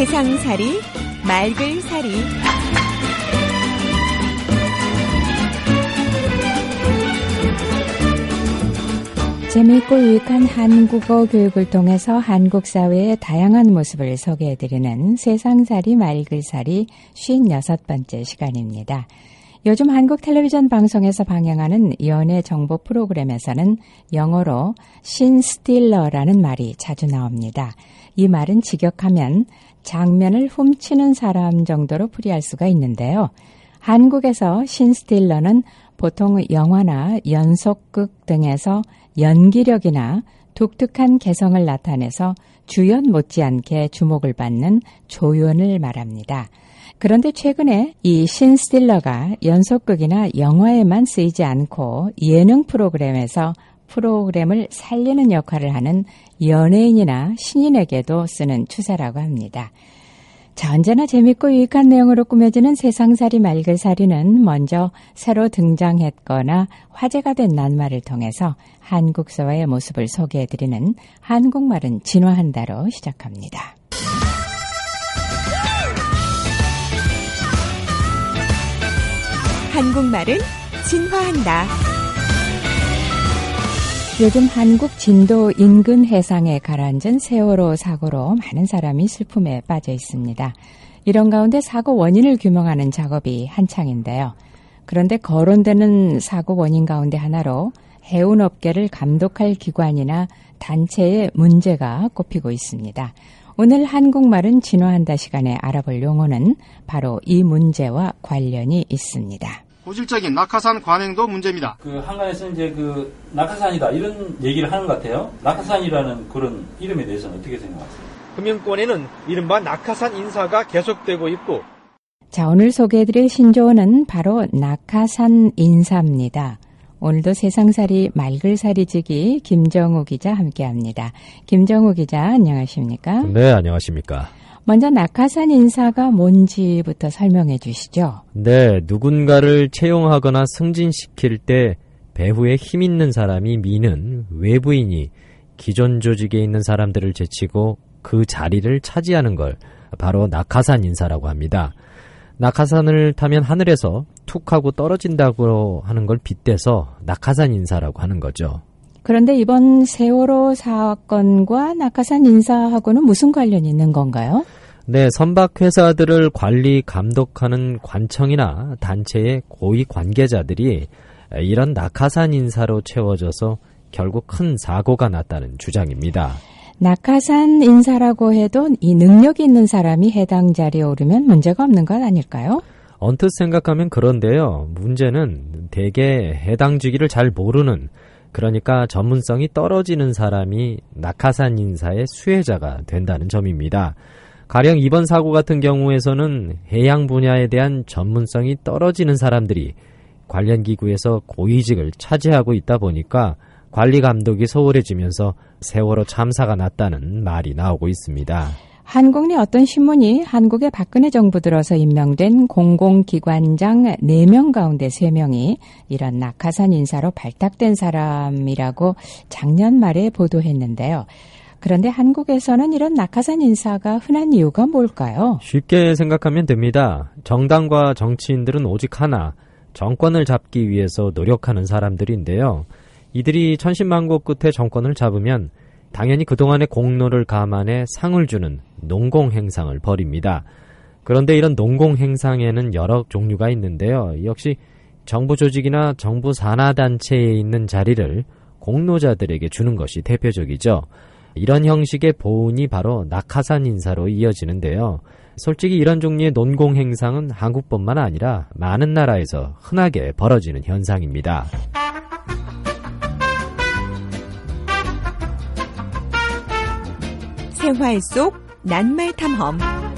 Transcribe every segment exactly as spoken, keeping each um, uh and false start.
세상살이 말글살이 재미있고 유익한 한국어 교육을 통해서 한국 사회의 다양한 모습을 소개해드리는 세상살이 말글살이 쉰여섯 번째 시간입니다. 요즘 한국 텔레비전 방송에서 방영하는 연예 정보 프로그램에서는 영어로 신스틸러라는 말이 자주 나옵니다. 이 말은 직역하면 장면을 훔치는 사람 정도로 풀이할 수가 있는데요. 한국에서 신스틸러는 보통 영화나 연속극 등에서 연기력이나 독특한 개성을 나타내서 주연 못지않게 주목을 받는 조연을 말합니다. 그런데 최근에 이 신스틸러가 연속극이나 영화에만 쓰이지 않고 예능 프로그램에서 프로그램을 살리는 역할을 하는 연예인이나 신인에게도 쓰는 추세라고 합니다. 자, 언제나 재밌고 유익한 내용으로 꾸며지는 세상살이 말글살이는 먼저 새로 등장했거나 화제가 된 낱말을 통해서 한국 사회의 모습을 소개해드리는 한국말은 진화한다로 시작합니다. 한국말은 진화한다. 요즘 한국 진도 인근 해상에 가라앉은 세월호 사고로 많은 사람이 슬픔에 빠져 있습니다. 이런 가운데 사고 원인을 규명하는 작업이 한창인데요. 그런데 거론되는 사고 원인 가운데 하나로 해운업계를 감독할 기관이나 단체의 문제가 꼽히고 있습니다. 오늘 한국말은 진화한다 시간에 알아볼 용어는 바로 이 문제와 관련이 있습니다. 고질적인 낙하산 관행도 문제입니다. 그 한간에서는 이제 그 낙하산이다 이런 얘기를 하는 것 같아요. 낙하산이라는 그런 이름에 대해서는 어떻게 생각하세요? 금융권에는 이른바 낙하산 인사가 계속되고 있고. 자, 오늘 소개해드릴 신조어는 바로 낙하산 인사입니다. 오늘도 세상살이 말글살이지기 김정우 기자 함께합니다. 김정우 기자 안녕하십니까? 네, 안녕하십니까? 먼저 낙하산 인사가 뭔지부터 설명해 주시죠. 네, 누군가를 채용하거나 승진시킬 때 배후에 힘 있는 사람이 미는 외부인이 기존 조직에 있는 사람들을 제치고 그 자리를 차지하는 걸 바로 낙하산 인사라고 합니다. 낙하산을 타면 하늘에서 툭 하고 떨어진다고 하는 걸 빗대서 낙하산 인사라고 하는 거죠. 그런데 이번 세월호 사건과 낙하산 인사하고는 무슨 관련이 있는 건가요? 네, 선박회사들을 관리, 감독하는 관청이나 단체의 고위 관계자들이 이런 낙하산 인사로 채워져서 결국 큰 사고가 났다는 주장입니다. 낙하산 인사라고 해도 이 능력이 있는 사람이 해당 자리에 오르면 문제가 없는 것 아닐까요? 언뜻 생각하면 그런데요. 문제는 대개 해당 직위를 잘 모르는, 그러니까 전문성이 떨어지는 사람이 낙하산 인사의 수혜자가 된다는 점입니다. 가령 이번 사고 같은 경우에서는 해양 분야에 대한 전문성이 떨어지는 사람들이 관련 기구에서 고위직을 차지하고 있다 보니까 관리 감독이 소홀해지면서 세월호 참사가 났다는 말이 나오고 있습니다. 한국 내 어떤 신문이 한국의 박근혜 정부 들어서 임명된 공공기관장 네 명 가운데 세 명이 이런 낙하산 인사로 발탁된 사람이라고 작년 말에 보도했는데요. 그런데 한국에서는 이런 낙하산 인사가 흔한 이유가 뭘까요? 쉽게 생각하면 됩니다. 정당과 정치인들은 오직 하나, 정권을 잡기 위해서 노력하는 사람들인데요. 이들이 천신만고 끝에 정권을 잡으면 당연히 그동안의 공로를 감안해 상을 주는 농공행상을 벌입니다. 그런데 이런 농공행상에는 여러 종류가 있는데요. 역시 정부 조직이나 정부 산하단체에 있는 자리를 공로자들에게 주는 것이 대표적이죠. 이런 형식의 보훈이 바로 낙하산 인사로 이어지는데요. 솔직히 이런 종류의 농공행상은 한국뿐만 아니라 많은 나라에서 흔하게 벌어지는 현상입니다. 생활 속 낱말 탐험.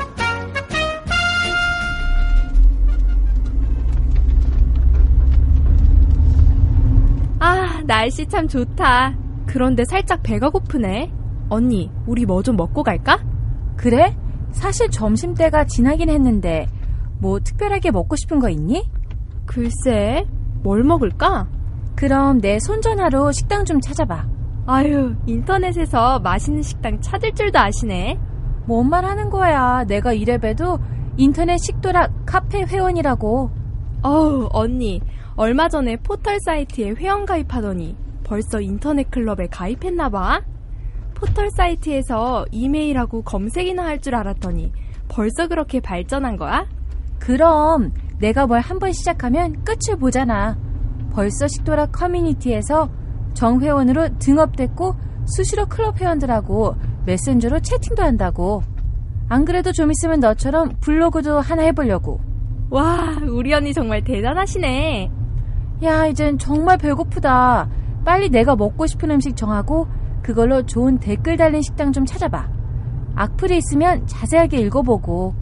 아, 날씨 참 좋다. 그런데 살짝 배가 고프네. 언니, 우리 뭐 좀 먹고 갈까? 그래? 사실 점심때가 지나긴 했는데 뭐 특별하게 먹고 싶은 거 있니? 글쎄, 뭘 먹을까? 그럼 내 손전화로 식당 좀 찾아봐. 아유, 인터넷에서 맛있는 식당 찾을 줄도 아시네. 뭔 말 하는 거야. 내가 이래봬도 인터넷 식도락 카페 회원이라고. 어우, 언니. 얼마 전에 포털 사이트에 회원 가입하더니 벌써 인터넷 클럽에 가입했나봐. 포털 사이트에서 이메일하고 검색이나 할 줄 알았더니 벌써 그렇게 발전한 거야? 그럼 내가 뭘 한번 시작하면 끝을 보잖아. 벌써 식도락 커뮤니티에서 정회원으로 등업됐고 수시로 클럽 회원들하고 메신저로 채팅도 한다고. 안 그래도 좀 있으면 너처럼 블로그도 하나 해보려고. 와, 우리 언니 정말 대단하시네. 야, 이젠 정말 배고프다. 빨리 내가 먹고 싶은 음식 정하고 그걸로 좋은 댓글 달린 식당 좀 찾아봐. 악플이 있으면 자세하게 읽어보고.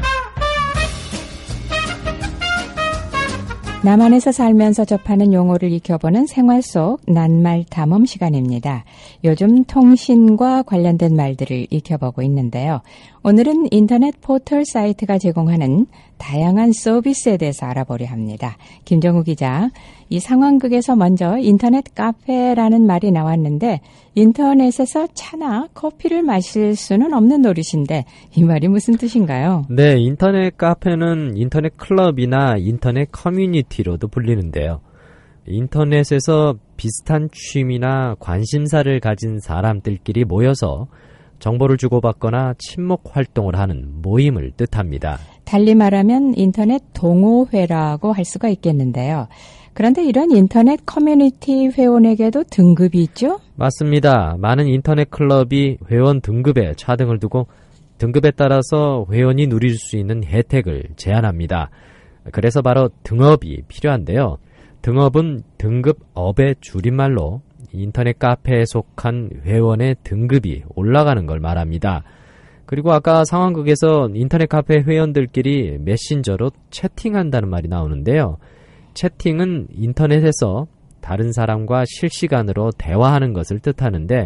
남한에서 살면서 접하는 용어를 익혀보는 생활 속 낱말 탐험 시간입니다. 요즘 통신과 관련된 말들을 익혀보고 있는데요. 오늘은 인터넷 포털 사이트가 제공하는 다양한 서비스에 대해서 알아보려 합니다. 김정우 기자, 이 상황극에서 먼저 인터넷 카페라는 말이 나왔는데 인터넷에서 차나 커피를 마실 수는 없는 노릇인데 이 말이 무슨 뜻인가요? 네, 인터넷 카페는 인터넷 클럽이나 인터넷 커뮤니티로도 불리는데요. 인터넷에서 비슷한 취미나 관심사를 가진 사람들끼리 모여서 정보를 주고받거나 친목 활동을 하는 모임을 뜻합니다. 달리 말하면 인터넷 동호회라고 할 수가 있겠는데요. 그런데 이런 인터넷 커뮤니티 회원에게도 등급이 있죠? 맞습니다. 많은 인터넷 클럽이 회원 등급에 차등을 두고 등급에 따라서 회원이 누릴 수 있는 혜택을 제한합니다. 그래서 바로 등업이 필요한데요. 등업은 등급업의 줄임말로 인터넷 카페에 속한 회원의 등급이 올라가는 걸 말합니다. 그리고 아까 상황극에서 인터넷 카페 회원들끼리 메신저로 채팅한다는 말이 나오는데요. 채팅은 인터넷에서 다른 사람과 실시간으로 대화하는 것을 뜻하는데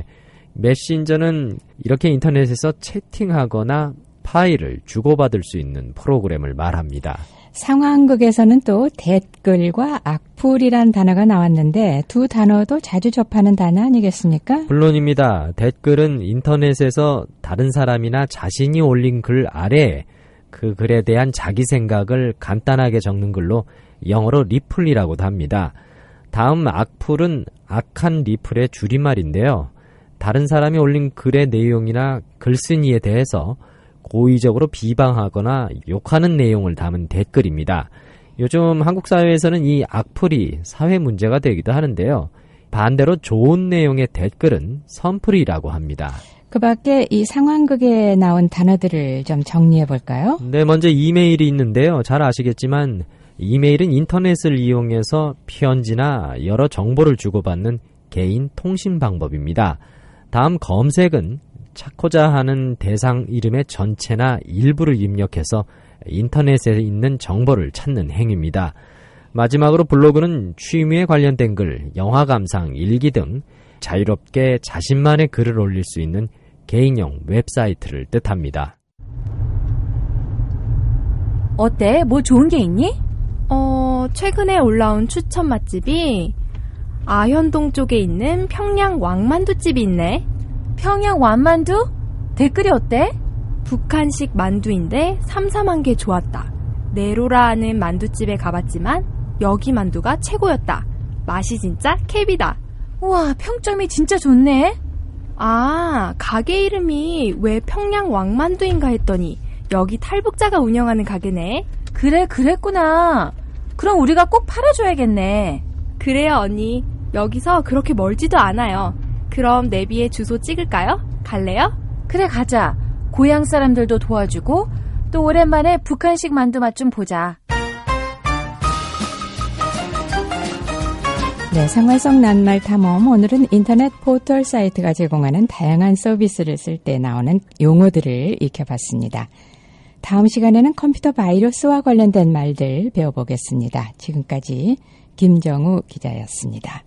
메신저는 이렇게 인터넷에서 채팅하거나 파일을 주고받을 수 있는 프로그램을 말합니다. 상황극에서는 또 댓글과 악플이란 단어가 나왔는데 두 단어도 자주 접하는 단어 아니겠습니까? 물론입니다. 댓글은 인터넷에서 다른 사람이나 자신이 올린 글 아래에 그 글에 대한 자기 생각을 간단하게 적는 글로 영어로 리플이라고도 합니다. 다음 악플은 악한 리플의 줄임말인데요. 다른 사람이 올린 글의 내용이나 글쓴이에 대해서 고의적으로 비방하거나 욕하는 내용을 담은 댓글입니다. 요즘 한국 사회에서는 이 악플이 사회 문제가 되기도 하는데요. 반대로 좋은 내용의 댓글은 선플이라고 합니다. 그 밖에 이 상황극에 나온 단어들을 좀 정리해 볼까요? 네, 먼저 이메일이 있는데요. 잘 아시겠지만 이메일은 인터넷을 이용해서 편지나 여러 정보를 주고받는 개인 통신 방법입니다. 다음 검색은 찾고자 하는 대상 이름의 전체나 일부를 입력해서 인터넷에 있는 정보를 찾는 행위입니다. 마지막으로 블로그는 취미에 관련된 글, 영화 감상, 일기 등 자유롭게 자신만의 글을 올릴 수 있는 개인용 웹사이트를 뜻합니다. 어때? 뭐 좋은 게 있니? 어, 최근에 올라온 추천 맛집이 아현동 쪽에 있는 평양 왕만두집이 있네. 평양 왕만두? 댓글이 어때? 북한식 만두인데 삼삼한 게 좋았다. 네로라 하는 만두집에 가봤지만 여기 만두가 최고였다. 맛이 진짜 캡이다. 우와, 평점이 진짜 좋네. 아, 가게 이름이 왜 평양 왕만두인가 했더니 여기 탈북자가 운영하는 가게네. 그래, 그랬구나. 그럼 우리가 꼭 팔아줘야겠네. 그래요, 언니. 여기서 그렇게 멀지도 않아요. 그럼 내비에 주소 찍을까요? 갈래요? 그래, 가자. 고향 사람들도 도와주고 또 오랜만에 북한식 만두 맛 좀 보자. 네, 생활 속 낱말 탐험. 오늘은 인터넷 포털 사이트가 제공하는 다양한 서비스를 쓸 때 나오는 용어들을 익혀봤습니다. 다음 시간에는 컴퓨터 바이러스와 관련된 말들 배워보겠습니다. 지금까지 김정우 기자였습니다.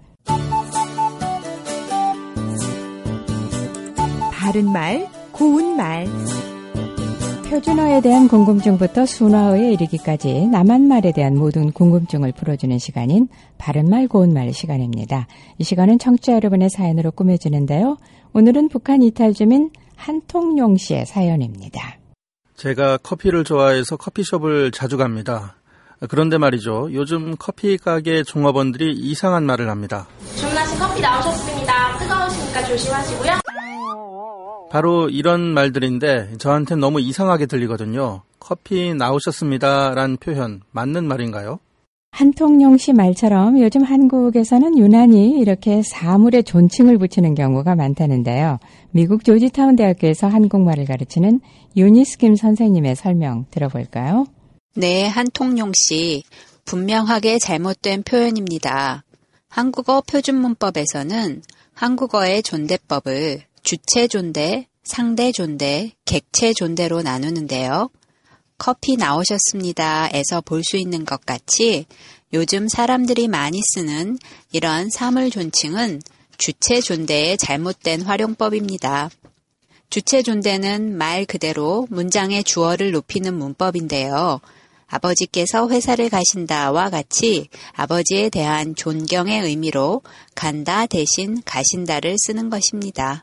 바른 말, 고운 말. 표준어에 대한 궁금증부터 순화어에 이르기까지 남한말에 대한 모든 궁금증을 풀어주는 시간인 바른말 고운말 시간입니다. 이 시간은 청취자 여러분의 사연으로 꾸며지는데요. 오늘은 북한 이탈 주민 한통용 씨의 사연입니다. 제가 커피를 좋아해서 커피숍을 자주 갑니다. 그런데 말이죠. 요즘 커피 가게 종업원들이 이상한 말을 합니다. 주문하신 커피 나오셨습니다. 뜨거우시니까 조심하시고요. 바로 이런 말들인데 저한테는 너무 이상하게 들리거든요. 커피 나오셨습니다 란 표현 맞는 말인가요? 한통용 씨 말처럼 요즘 한국에서는 유난히 이렇게 사물에 존칭을 붙이는 경우가 많다는데요. 미국 조지타운 대학교에서 한국말을 가르치는 유니스 김 선생님의 설명 들어볼까요? 네, 한통용 씨. 분명하게 잘못된 표현입니다. 한국어 표준문법에서는 한국어의 존대법을 주체 존대, 상대 존대, 객체 존대로 나누는데요. 커피 나오셨습니다에서 볼 수 있는 것 같이 요즘 사람들이 많이 쓰는 이런 사물 존칭은 주체 존대의 잘못된 활용법입니다. 주체 존대는 말 그대로 문장의 주어를 높이는 문법인데요. 아버지께서 회사를 가신다와 같이 아버지에 대한 존경의 의미로 간다 대신 가신다를 쓰는 것입니다.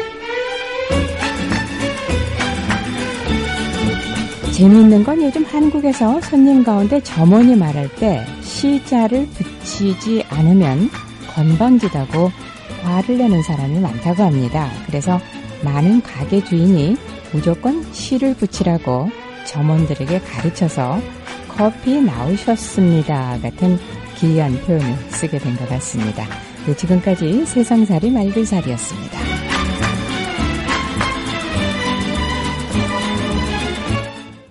재미있는 건 요즘 한국에서 손님 가운데 점원이 말할 때 시자를 붙이지 않으면 건방지다고 화를 내는 사람이 많다고 합니다. 그래서 많은 가게 주인이 무조건 시를 붙이라고 점원들에게 가르쳐서 커피 나오셨습니다 같은 기이한 표현을 쓰게 된 것 같습니다. 네, 지금까지 세상살이 말들살이였습니다.